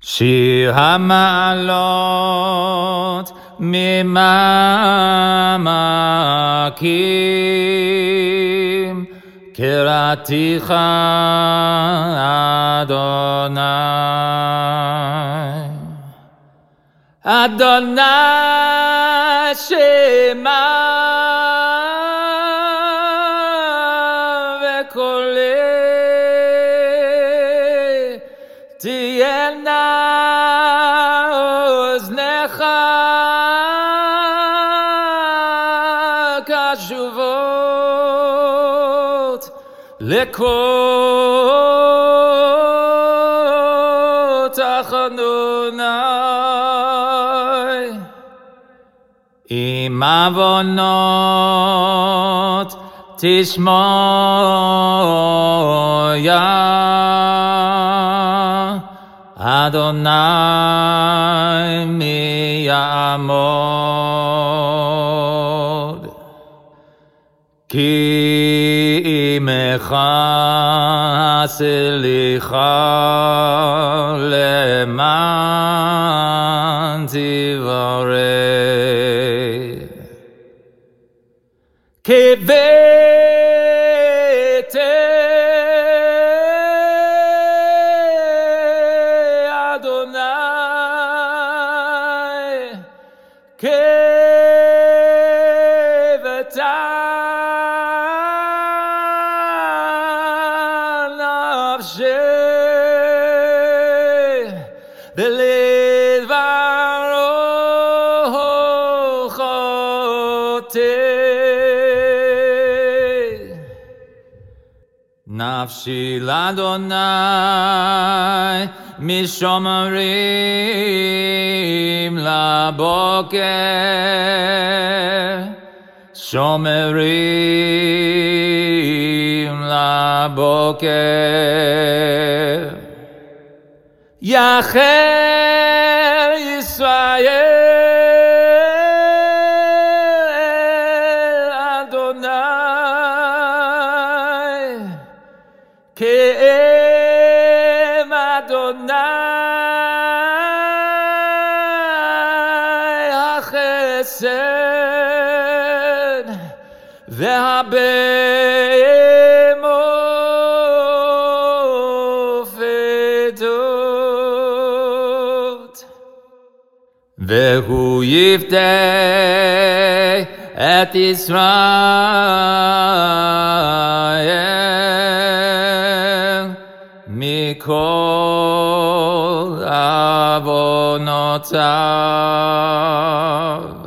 שיר המעלות ממעמקים, קראתיך אדוני. אדוני שמע וקולי תהיינה אוזניך קשובות לקול תחנוני. אם עוונות תשמעיה, אדוני מי יעמוד? כי עמך הסליחה למען תברא. כבית אדוני נפשי ולדברו חוטא. נפשי לאדוני משומרים לבוקר, שומרים לבוקר. יחל ישראל אדוני כאם אדוני החסד והבהמות פדות. והוא יפדה את ישראל מכל עוונותיו.